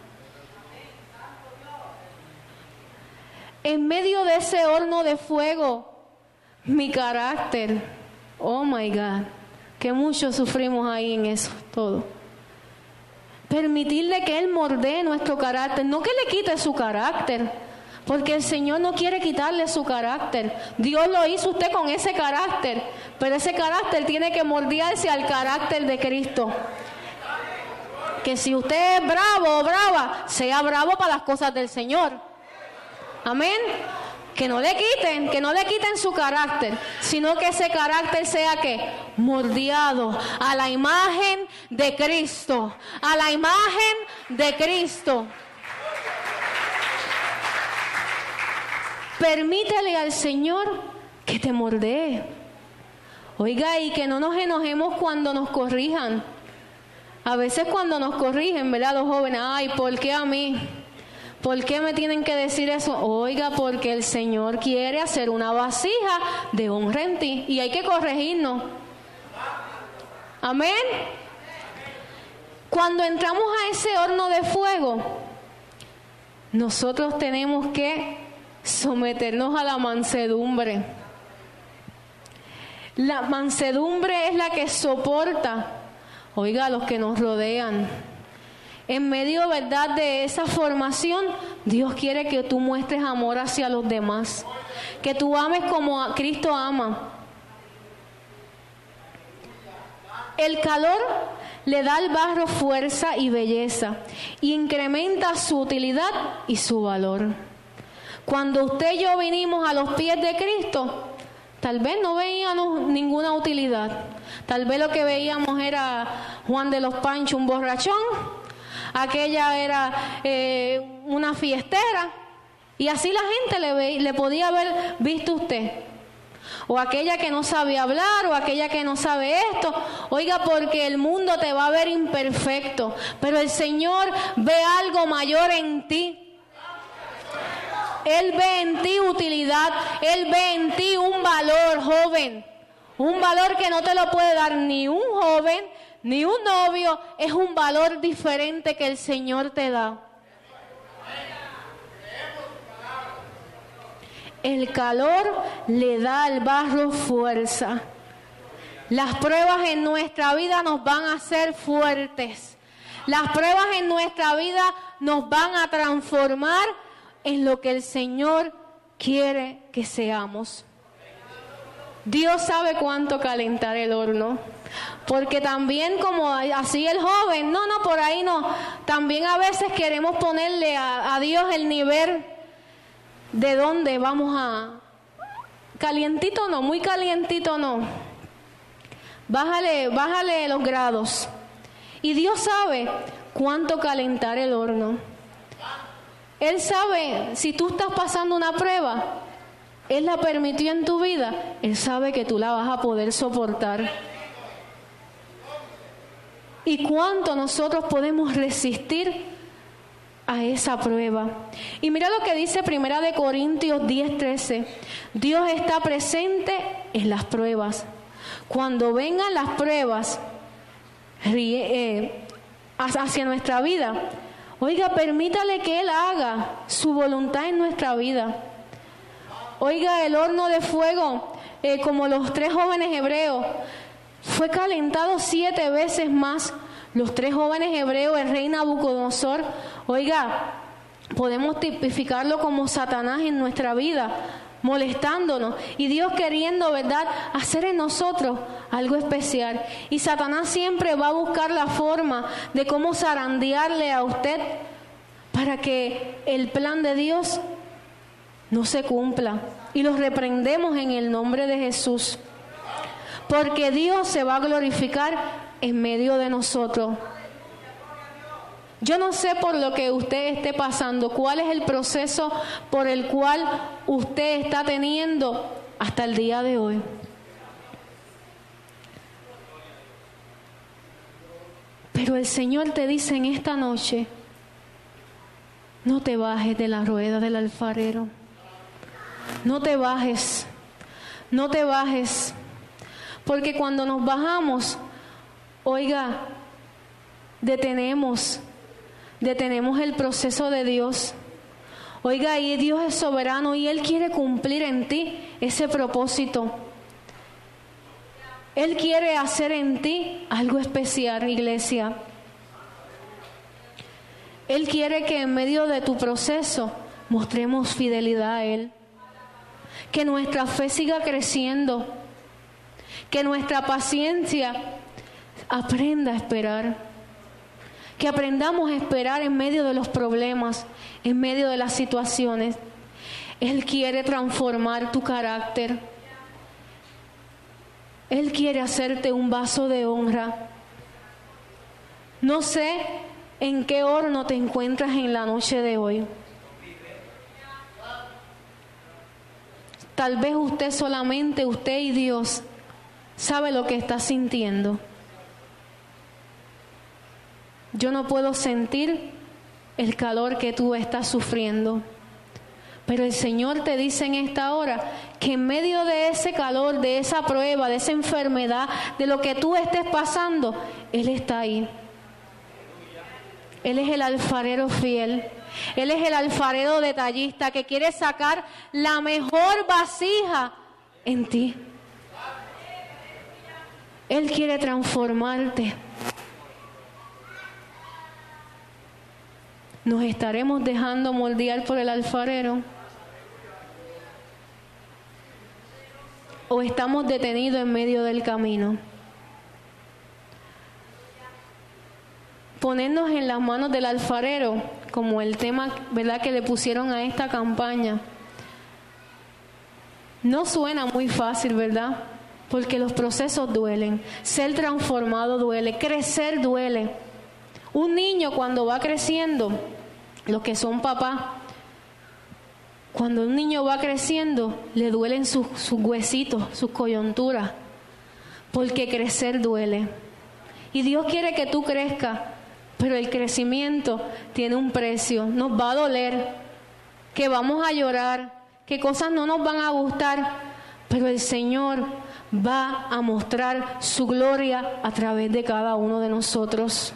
En medio de ese horno de fuego, mi carácter, oh my God, que mucho sufrimos ahí en eso todo. Permitirle que Él moldee nuestro carácter, no que le quite su carácter, porque el Señor no quiere quitarle su carácter. Dios lo hizo usted con ese carácter, pero ese carácter tiene que moldearse al carácter de Cristo. Que si usted es bravo o brava, sea bravo para las cosas del Señor. Amén. Que no le quiten, que no le quiten su carácter, sino que ese carácter sea que moldeado a la imagen de Cristo, a la imagen de Cristo. Permítele al Señor que te moldee. Oiga, y que no nos enojemos cuando nos corrijan. A veces cuando nos corrigen, ¿verdad? Los jóvenes, ay, ¿por qué a mí? ¿Por qué me tienen que decir eso? Oiga, porque el Señor quiere hacer una vasija de honra en ti y hay que corregirnos. Amén. Cuando entramos a ese horno de fuego, nosotros tenemos que someternos a la mansedumbre. La mansedumbre es la que soporta, oiga, a los que nos rodean. En medio, ¿verdad?, de esa formación, Dios quiere que tú muestres amor hacia los demás, que tú ames como a Cristo ama. El calor le da al barro fuerza y belleza, y incrementa su utilidad y su valor. Cuando usted y yo vinimos a los pies de Cristo, tal vez no veíamos ninguna utilidad. Tal vez lo que veíamos era Juan de los Panchos, un borrachón. Aquella era eh, una fiestera. Y así la gente le, ve, le podía haber visto a usted. O aquella que no sabe hablar, o aquella que no sabe esto. Oiga, porque el mundo te va a ver imperfecto. Pero el Señor ve algo mayor en ti. Él ve en ti utilidad, Él ve en ti un valor, joven, un valor que no te lo puede dar ni un joven, ni un novio, es un valor diferente que el Señor te da. El calor le da al barro fuerza. Las pruebas en nuestra vida nos van a hacer fuertes. Las pruebas en nuestra vida nos van a transformar en lo que el Señor quiere que seamos. Dios sabe cuánto calentar el horno, porque también como así el joven, no, no, por ahí no, también a veces queremos ponerle a, a Dios el nivel de donde vamos a, calientito no, muy calientito no, bájale, bájale los grados, y Dios sabe cuánto calentar el horno. Él sabe, si tú estás pasando una prueba, Él la permitió en tu vida, Él sabe que tú la vas a poder soportar. ¿Y cuánto nosotros podemos resistir a esa prueba? Y mira lo que dice Primera de Corintios diez trece. Dios está presente en las pruebas. Cuando vengan las pruebas eh, hacia nuestra vida, oiga, permítale que Él haga su voluntad en nuestra vida. Oiga, el horno de fuego, eh, como los tres jóvenes hebreos, fue calentado siete veces más. Los tres jóvenes hebreos, el rey Nabucodonosor, oiga, podemos tipificarlo como Satanás en nuestra vida, molestándonos, y Dios queriendo, ¿verdad?, hacer en nosotros algo especial. Y Satanás siempre va a buscar la forma de cómo zarandearle a usted para que el plan de Dios no se cumpla. Y los reprendemos en el nombre de Jesús, porque Dios se va a glorificar en medio de nosotros. Yo no sé por lo que usted esté pasando, cuál es el proceso por el cual usted está teniendo hasta el día de hoy. Pero el Señor te dice en esta noche, no te bajes de la rueda del alfarero. No te bajes, no te bajes. Porque cuando nos bajamos, oiga, detenemos Detenemos el proceso de Dios. Oiga, y Dios es soberano y Él quiere cumplir en ti ese propósito. Él quiere hacer en ti algo especial, iglesia. Él quiere que en medio de tu proceso mostremos fidelidad a Él. Que nuestra fe siga creciendo. Que nuestra paciencia aprenda a esperar. Que aprendamos a esperar en medio de los problemas, en medio de las situaciones. Él quiere transformar tu carácter. Él quiere hacerte un vaso de honra. No sé en qué horno te encuentras en la noche de hoy. Tal vez usted solamente, usted y Dios, sabe lo que está sintiendo. Yo no puedo sentir el calor que tú estás sufriendo. Pero el Señor te dice en esta hora que en medio de ese calor, de esa prueba, de esa enfermedad, de lo que tú estés pasando, Él está ahí. Él es el alfarero fiel. Él es el alfarero detallista que quiere sacar la mejor vasija en ti. Él quiere transformarte. ¿Nos estaremos dejando moldear por el alfarero? ¿O estamos detenidos en medio del camino? Ponernos en las manos del alfarero, como el tema, ¿verdad?, que le pusieron a esta campaña. No suena muy fácil, ¿verdad? Porque los procesos duelen. Ser transformado duele. Crecer duele. Un niño cuando va creciendo, los que son papás, cuando un niño va creciendo, le duelen sus, sus huesitos, sus coyunturas, porque crecer duele. Y Dios quiere que tú crezcas, pero el crecimiento tiene un precio. Nos va a doler, que vamos a llorar, que cosas no nos van a gustar, pero el Señor va a mostrar su gloria a través de cada uno de nosotros.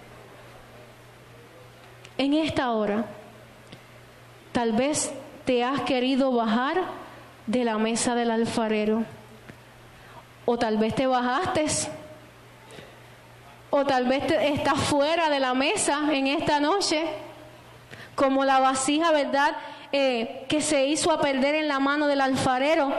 En esta hora, tal vez te has querido bajar de la mesa del alfarero, o tal vez te bajaste, o tal vez te, estás fuera de la mesa en esta noche, como la vasija, ¿verdad?, eh, que se hizo a perder en la mano del alfarero.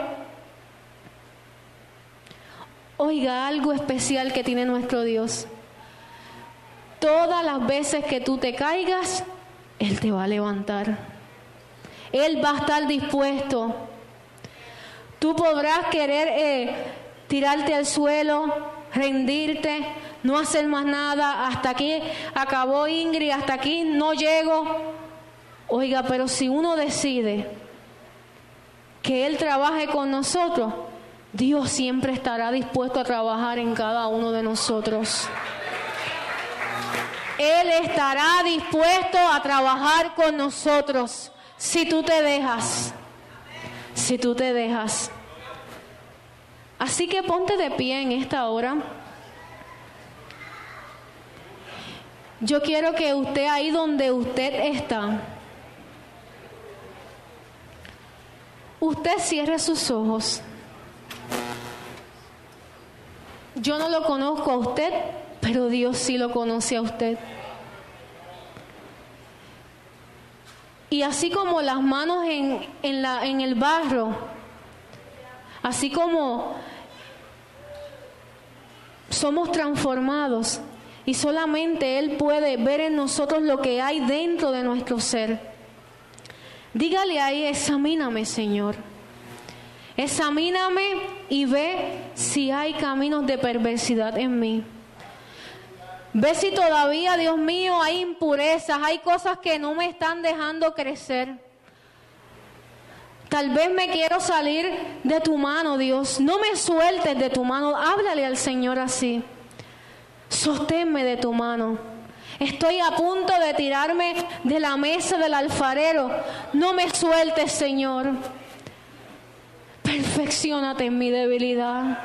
Oiga, algo especial que tiene nuestro Dios. Todas las veces que tú te caigas, Él te va a levantar. Él va a estar dispuesto. Tú podrás querer eh, tirarte al suelo, rendirte, no hacer más nada. Hasta aquí acabó Ingrid, hasta aquí no llego. Oiga, pero si uno decide que Él trabaje con nosotros, Dios siempre estará dispuesto a trabajar en cada uno de nosotros. Él estará dispuesto a trabajar con nosotros si tú te dejas, si tú te dejas. Así que ponte de pie en esta hora. Yo quiero que usted ahí donde usted está, usted cierre sus ojos. Yo no lo conozco a usted, pero Dios sí lo conoce a usted. Y así como las manos en, en, la, en el barro, así como somos transformados y solamente Él puede ver en nosotros lo que hay dentro de nuestro ser. Dígale ahí, examíname, Señor. Examíname y ve si hay caminos de perversidad en mí. Ve si todavía, Dios mío, hay impurezas, hay cosas que no me están dejando crecer. Tal vez me quiero salir de tu mano, Dios. No me sueltes de tu mano. Háblale al Señor así. Sosténme de tu mano. Estoy a punto de tirarme de la mesa del alfarero. No me sueltes, Señor. Perfecciónate en mi debilidad.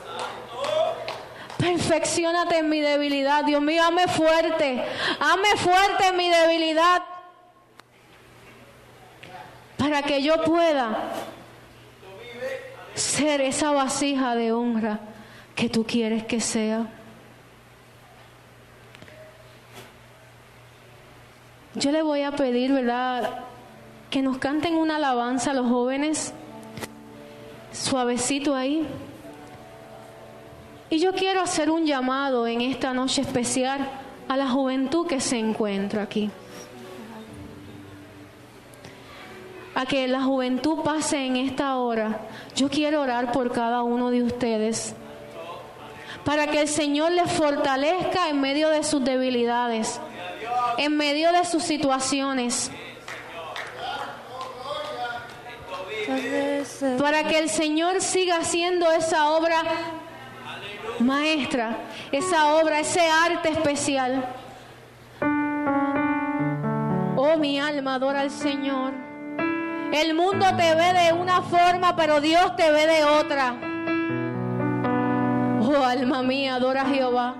Perfecciónate en mi debilidad. Dios mío, hazme fuerte. Hazme fuerte en mi debilidad. Para que yo pueda ser esa vasija de honra que tú quieres que sea. Yo le voy a pedir, ¿verdad?, que nos canten una alabanza a los jóvenes. Suavecito ahí. Y yo quiero hacer un llamado en esta noche especial a la juventud que se encuentra aquí. A que la juventud pase en esta hora. Yo quiero orar por cada uno de ustedes, para que el Señor les fortalezca en medio de sus debilidades, en medio de sus situaciones. Tal vez para que el Señor siga haciendo esa obra maestra, esa obra, ese arte especial. Oh, mi alma adora al Señor. El mundo te ve de una forma, pero Dios te ve de otra. Oh, alma mía, adora a Jehová.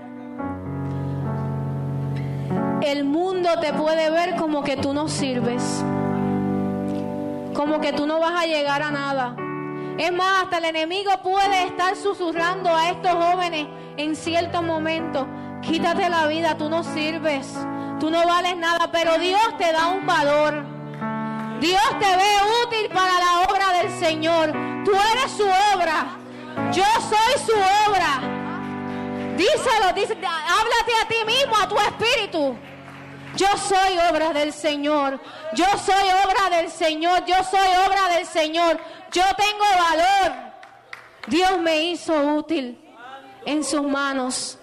El mundo te puede ver como que tú no sirves, como que tú no vas a llegar a nada. Es más, hasta el enemigo puede estar susurrando a estos jóvenes en ciertos momentos: quítate la vida, tú no sirves, tú no vales nada. Pero Dios te da un valor. Dios te ve útil para la obra del Señor. Tú eres su obra. Yo soy su obra. Díselo, díselo, háblate a ti mismo, a tu espíritu. Yo soy obra del Señor. Yo soy obra del Señor. Yo soy obra del Señor. Yo tengo valor. Dios me hizo útil en sus manos.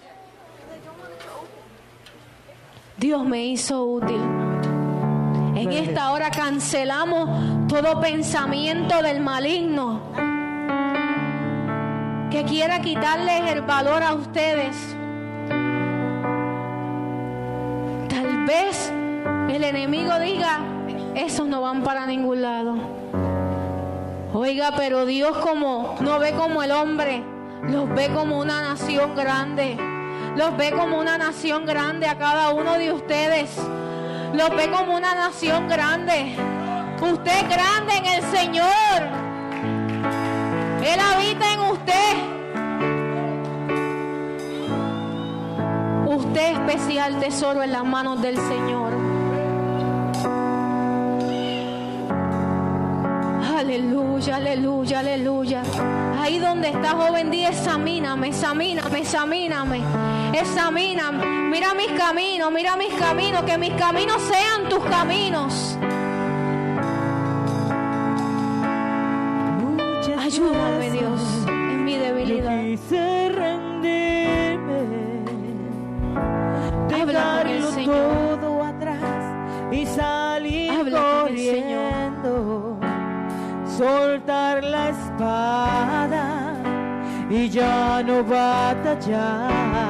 Dios me hizo útil. En esta hora cancelamos todo pensamiento del maligno que quiera quitarles el valor a ustedes. Tal vez el enemigo diga: esos no van para ningún lado. Oiga, pero Dios como no ve como el hombre, los ve como una nación grande. Los ve como una nación grande a cada uno de ustedes. Los ve como una nación grande. Usted es grande en el Señor. Él habita en usted. Usted es especial tesoro en las manos del Señor. Aleluya, aleluya, aleluya. Ahí donde está, joven, di: examíname, examíname, examíname, examíname. Mira mis caminos, mira mis caminos, que mis caminos sean tus caminos. Ayúdame, Dios, en mi debilidad. Yo quise rendirme, dejarlo todo atrás y salir Habla corriendo, soltar la espada y ya no batallar.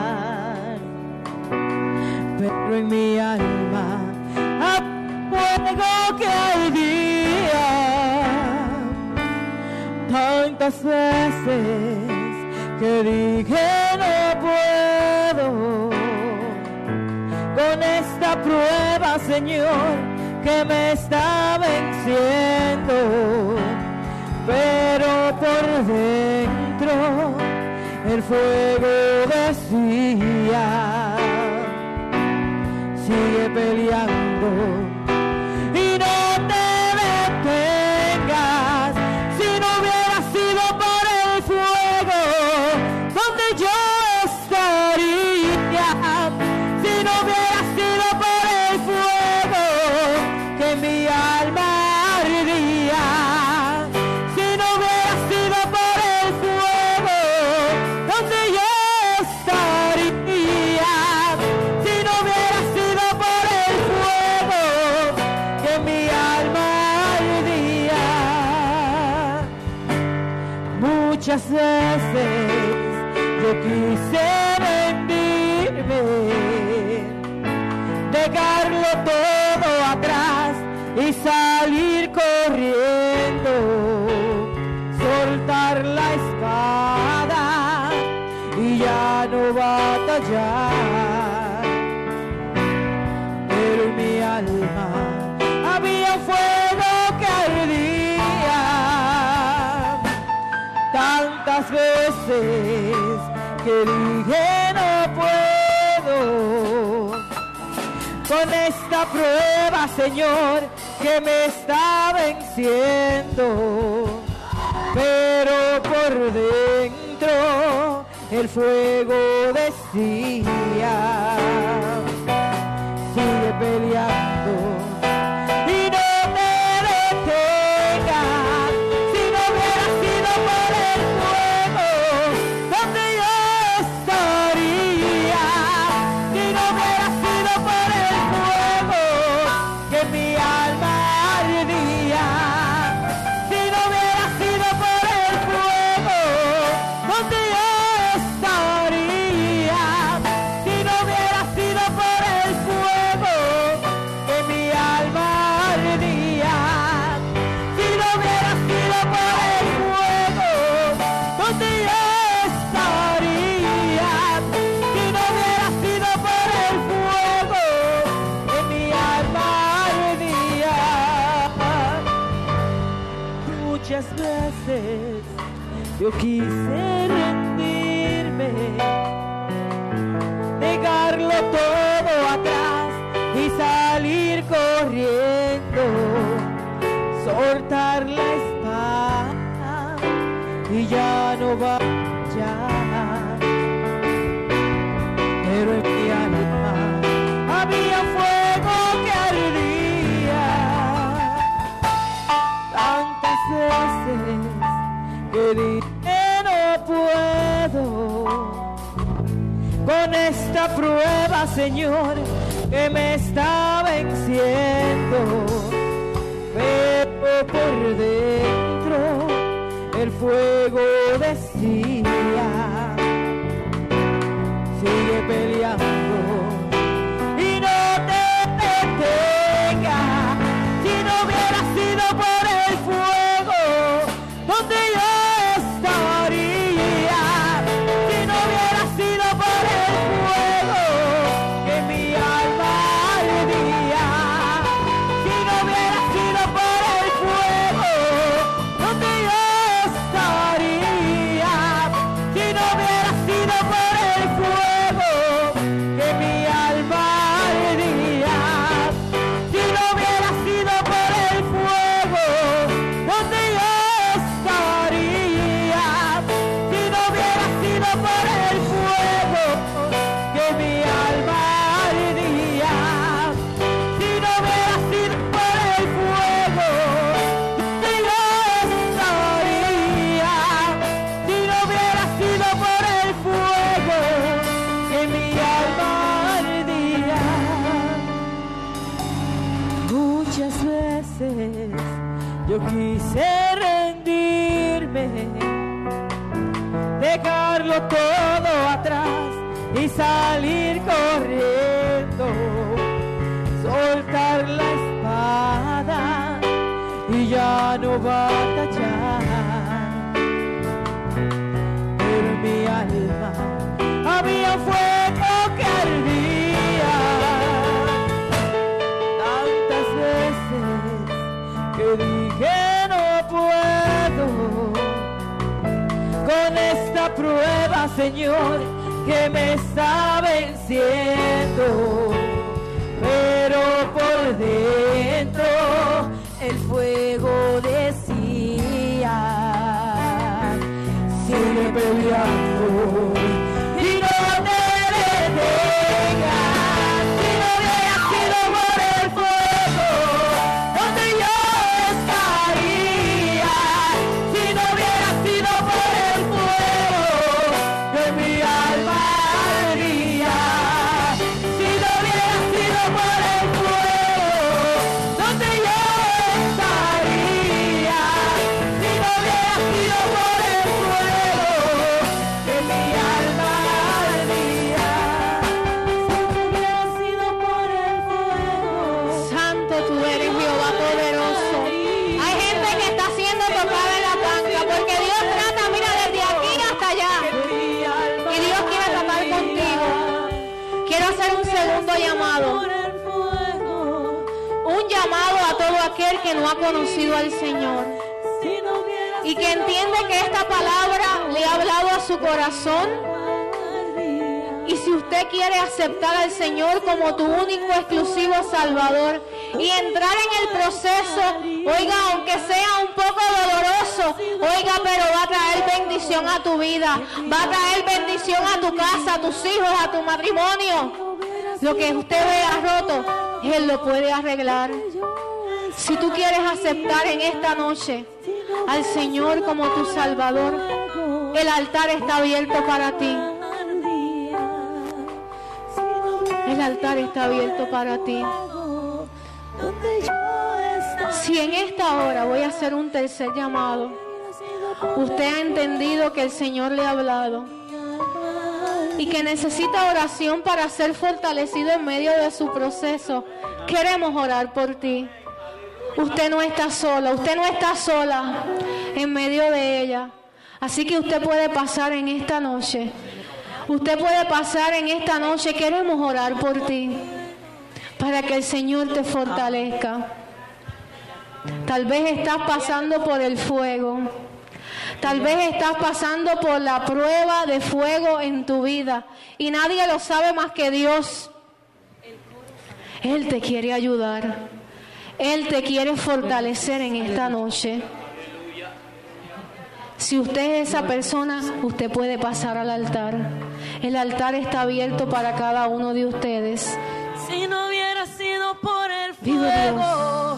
Pero en mi alma a fuego que hay día, tantas veces que dije no puedo con esta prueba, Señor, que me está venciendo. Pero por dentro el fuego decía: sigue peleando y no te detengas. Si no hubiera sido por el fuego, donde yo estaría. Si no hubiera sido por el fuego, que mi alma ardía. Si no hubiera sido por el fuego, donde yo estaría. Si no hubiera sido por el fuego, que mi alma ardía. Muchas veces yo quise rendirme, dejarlo todo atrás y salir corriendo, soltar la espada y ya no batallar. Pero en mi alma había fuego que ardía, tantas veces que dije no puedo con esta prueba, Señor, que me está venciendo. Pero por dentro el fuego decía: sigue peleando y no te detengas. Si no hubiera sido por el fuego, donde yo estaría. Si no hubiera sido por el fuego, que mi alma ardía. Si no hubiera sido por Muchas veces yo quise rendirme, dejarlo todo atrás y salir corriendo, soltar la espada y ya no va ya. Pero en mi alma había fuego que ardía, tantas veces que dije no puedo con esta prueba, Señor, que me está venciendo, pero por dentro el fuego decía, sigue peleando y no te detengas. Si no hubiera sido por el fuego, donde yo estaría. Si no hubiera sido por el fuego, que mi alma ardía. Si no hubiera sido por el fuego, donde yo estaría. Si no hubiera sido por el fuego, que mi alma ardía. Si no hubiera sido por el fuego, donde yo estaría. Si no hubiera sido por el fuego, que mi alma ardía. Si no hubiera sido por el fuego, donde yo estaría. Si no hubiera sido por el fuego, que mi alma ardía. Muchas veces yo quise rendirme, dejarlo todo atrás y salir corriendo, soltar la espada y ya no batallar. Pero en mi alma había fuego que ardía, tantas veces que dije no puedo con esta prueba, Señor, que me está venciendo, pero por dentro el fuego decía, sigue peleando y no te detengas. Si no hubiera sido por el fuego, donde yo estaría. Si no hubiera sido por el fuego, que mi alma ardía. Si no hubiera sido por el fuego, donde yo estaría. Si no hubiera sido por el fuego, que mi alma ardía. Si no hubiera sido por el fuego, Santo tú eres, Jehová poderoso. Hay gente que está siendo tocada en la banca porque Dios trata, mira, desde aquí hasta allá. mi alma Y Dios quiere tratar contigo. Quiero hacer un segundo llamado. por el fuego. Un llamado a todo aquel que no ha conocido al Señor Si no hubiera y que entiende que esta palabra le ha hablado a su corazón. Y si usted quiere aceptar al Señor como tu único exclusivo Salvador y entrar en el proceso, oiga, aunque sea un poco doloroso, oiga, pero va a traer bendición a tu vida, va a traer bendición a tu casa, a tus hijos, a tu matrimonio. Lo que usted vea roto, Él lo puede arreglar. Si tú quieres aceptar en esta noche al Señor como tu Salvador, el altar está abierto para ti. El altar está abierto para ti. Si en esta hora voy a hacer un tercer llamado, usted ha entendido que el Señor le ha hablado y que necesita oración para ser fortalecido en medio de su proceso, queremos orar por ti. Usted no está sola, usted no está sola en medio de ella. Así que usted puede pasar en esta noche. Usted puede pasar en esta noche. Queremos orar por ti para que el Señor te fortalezca. Tal vez estás pasando por el fuego. Tal vez estás pasando por la prueba de fuego en tu vida y nadie lo sabe más que Dios. Él te quiere ayudar. Él te quiere fortalecer en esta noche. Si usted es esa persona, usted puede pasar al altar. El altar está abierto para cada uno de ustedes. Si no hubiera sido por el Vive Dios. fuego,